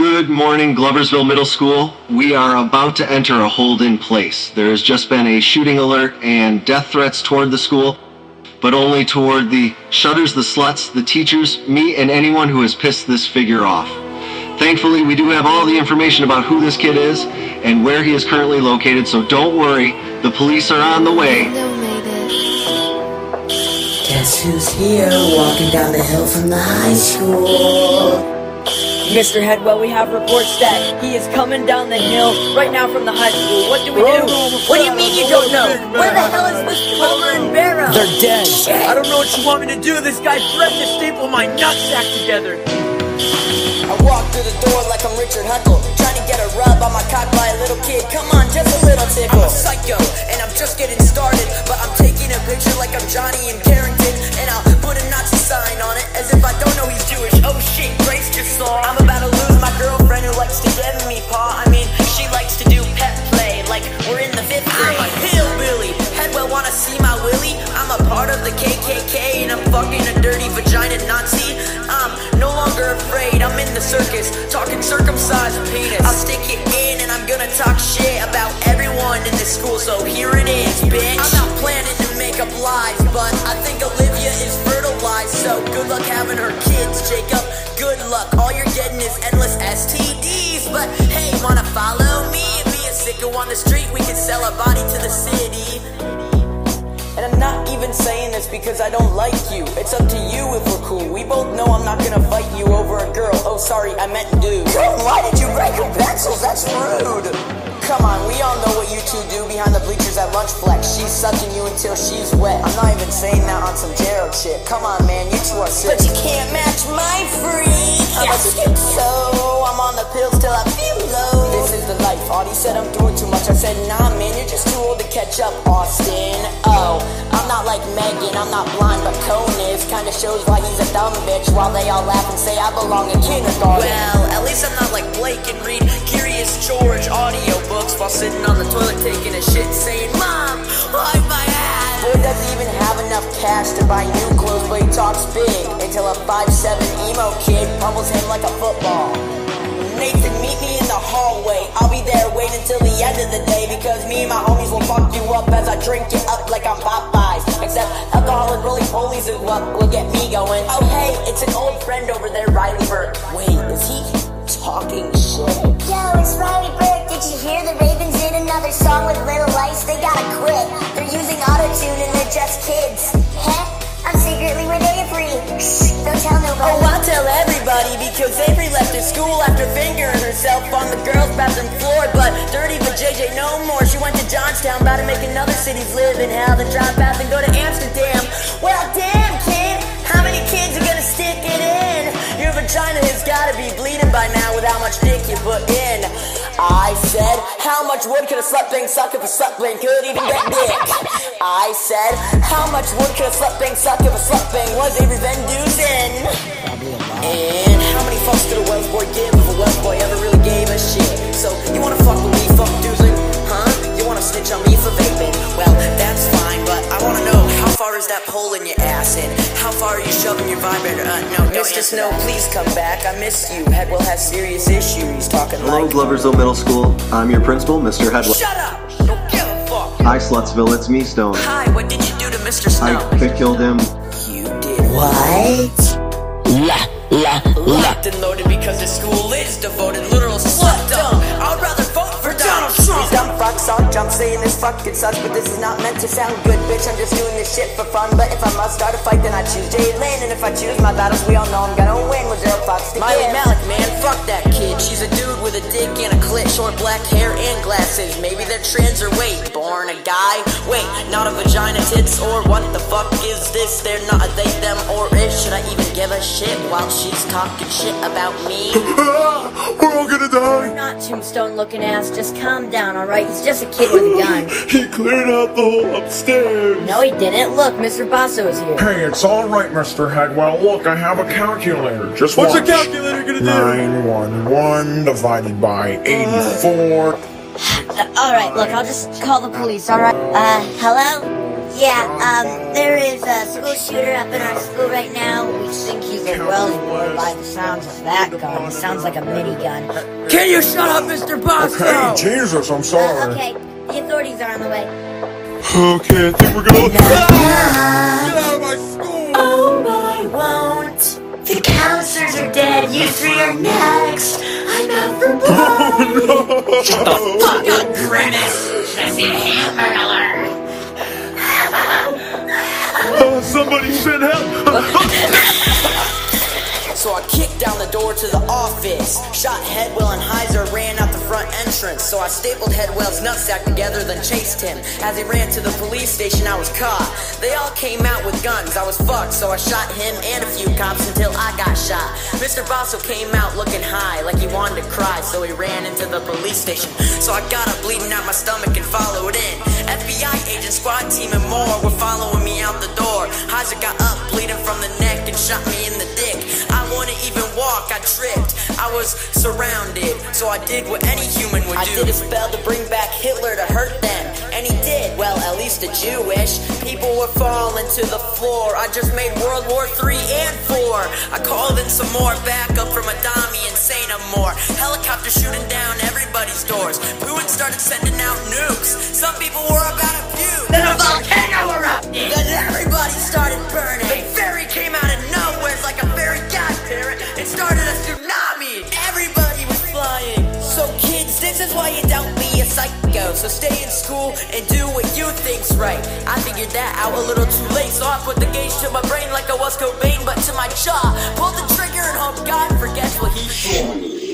Good morning, Gloversville Middle School. We are about to enter a hold-in place. There has just been a shooting alert and death threats toward the school, but only toward the shutters, the sluts, the teachers, me, and anyone who has pissed this figure off. Thankfully, we do have all the information about who this kid is and where he is currently located, so don't worry, the police are on the way. Guess who's here, walking down the hill from the high school? Mr. Headwell, we have reports that he is coming down the hill right now from the high school. What do we do? What do you mean you don't know? Where the hell is Mr. Homer and Barrow? They're dead. I don't know what you want me to do. This guy threatened to staple my nutsack together. I walk through the door like I'm Richard Huckle, trying to get a rub on my cock by a little kid. Come on, just a little tickle. I'm a psycho, and I'm just getting started, but I'm taking a picture like I'm Johnny and Carrington, and I'll put a Nazi sign on it as if I don't know he's Jewish. Oh shit, Grace just saw. I'm about to lose my girlfriend who likes to give me paw. I mean, she likes to do pet play like we're in the 5th grade. I'm a hillbilly. Headwell wanna see my willy? I'm a part of the KKK, and I'm fucking a dirty vagina Nazi. I'm no longer afraid. I'm in the circus, talking circumcised penis. I'll stick it in and I'm gonna talk shit about everyone in this school, so here it is, bitch. I'm not planning to make up lies, but I think Olivia is fertilized, so good luck having her kids, Jacob. Good luck, all you're getting is endless STDs. But hey, wanna follow me and be a sicko on the street? We can sell our body to the city. And I'm not even saying this because I don't like you. It's up to you if we're cool. We both know I'm not gonna fight you over a girl. Oh, sorry, I meant dude. Why did you break her pencils? That's rude. Come on, we all know what you two do behind the bleachers at lunch flex. She's sucking you until she's wet. I'm not even saying that on some Gerald shit. Come on, man, you two are sick. But you can't match my freak. I'm a schizo. I'm on the pills till I feel low. This is the life. Audie said I'm doing too much. I said, nah, man, you're just too old to catch up, Austin. Oh, I'm not like Megan, I'm not blind, but Cone is. Kinda shows why he's a dumb bitch, while they all laugh and say I belong in kindergarten. Well, at least I'm not like Blake and read Curious George audiobooks while sitting on the toilet taking a shit saying, Mom, wipe my ass. Boy doesn't even have enough cash to buy new clothes, but he talks big until a 5'7" emo kid pummels him like a football. Nathan, meet me in the hallway. I'll be there waiting until the end of the day, because me and my homies will fuck you up as I drink it up like I'm Popeyes. Except alcohol and roly-polies is what will get me going. Oh hey, it's an old friend over there, Riley Burke. Wait, is he talking shit? Yo, it's Riley Burke. Did you hear the Ravens did another song with Little Ice? They gotta quit. They're using auto-tune and they're just kids. Heh? I'm secretly with Avery. Shh, don't tell nobody. Oh, I'll tell everybody, because Avery left his school after fingering herself on the girls' bathroom floor. But dirty but JJ no more. She went to Johnstown, about to make another city's live in hell, then drop out and go to Amsterdam. Well, damn, kid, how many kids are gonna stick it in? Your vagina has gotta be bleeding by now with how much dick you put in. I said, how much wood could a slut bang suck if a slut bang could even get dick? I said, how much wood could a slut bang suck if a slut bang was Avery Van Dusen? And how many fucks could a Welsh boy give if a Welsh boy ever really gave a shit? So, you wanna fuck with me, fuck Dusen? Huh? You wanna snitch on me for vaping? Well, that's fine, but I wanna know, how far is that hole in your ass in? How far are you shoving your vibrator? No, Mr. Snow, please come back. I miss you. Headwell has serious issues. Talking Hello, like... Gloversville Middle School. I'm your principal, Mr. Headwell. Shut up! Don't give a fuck! Hi, Slutsville, it's me, Stone. Hi, what did you do to Mr. Snow? I killed him. You did What? Locked and loaded because the school is devoted. Literal slut-dumb. I'd rather vote for Donald Trump. These dumb fucks all jump saying this fucking sucks, but this is not meant to sound good, bitch. I'm just doing this shit for fun. But if I must start a fight, then I choose Jalen. And if I choose my battles, we all know I'm gonna win with zero fucks to Miley Malik, man, fuck that kid. She's a dude with a dick and a clit, short black hair and glasses. Maybe they're trans, or wait, born a guy? Wait, not a vagina, tits, or what the fuck is this? They're not a they, them, or it. Should I even give a shit while she's talking shit about me? We're all gonna die. You're not tombstone looking ass, just calm down, alright? He's just a kid with a gun. He cleared out the whole upstairs. No, he didn't. Look, Mr. Basso is here. Hey, it's all right, Mr. Headwell. Look, I have a calculator. Just What's watch. a calculator gonna do? 911 divided by 84. Alright, look, I'll just call the police, alright? Hello? Yeah, there is a school shooter up in our school right now. We think he's a Wells boy by the sounds of that gun. It sounds like a minigun. Can you shut up, Mr. Bosco? Hey, Jesus, I'm sorry. Okay, the authorities are on the way. Okay, I think we're gonna... Get out of my school! Oh, I won't. The counselors are dead. You three are next. I'm out for blood. Shut the Fuck up, Grimace. That's a hammer. Somebody send help! So I kicked down the door to the office, shot Headwell and Heiser, ran out the front entrance. So I stapled Headwell's nutsack together, then chased him. As he ran to the police station, I was caught. They all came out with guns, I was fucked. So I shot him and a few cops until I got shot. Mr. Basso came out looking high, like he wanted to cry. So he ran into the police station. So I got up bleeding out my stomach and followed in. FBI agent, squad team and more were following me out the door. Heiser got up bleeding from the neck and shot me in the dick. I wouldn't even walk, I tripped. I was surrounded, so I did what any human would do. I did a spell to bring back Hitler to hurt them, and he did. Well, at least the Jewish people were falling to the floor. I just made World War III and IV. I called in some more backup from Adami and say no more. Helicopter shooting down everybody's doors. Putin started sending out nukes. Some people were about to puke. Then a volcano erupted. Then everybody started burning. The fairy came out of nowhere like a fairy godparent. It started a tsunami. Everybody was flying. So kids, this is why you don't be a psycho. So stay in school and do what you think's right. I figured that out a little too late, so I put the gauge to my brain like I was Cobain, but to my jaw. Pulled the trigger and hope God forgets what he did.